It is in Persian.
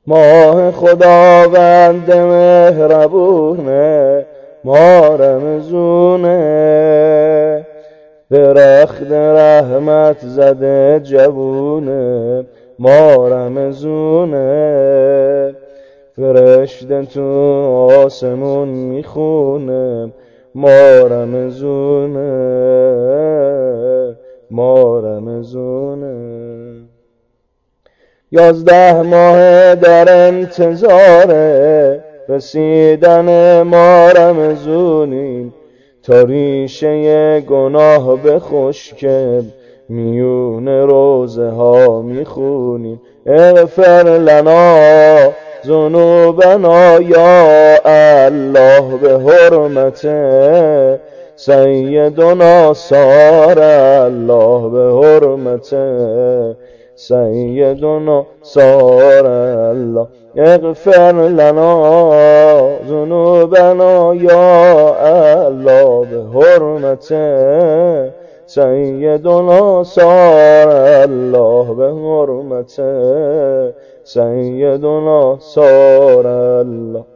ماه خداوند مهربونه، ما رمزونه، درخت رحمت زده جوونه، ما رمزونه، فرشته تو آسمون میخونه، ما رمزونه، ما رمزونه. 11 ماه در انتظاره رسیدن ما رمزونیم، تا ریشه گناه بخشکه میون روزه ها میخونیم. اغفر لنا ذنوبنا یا الله به حرمت سیدنا صار الله، به حرمت سیدنا صار الله. اغفر لنا ذنوبنا یا الله به حرمت سیدنا صار الله، به حرمت سیدنا صار الله.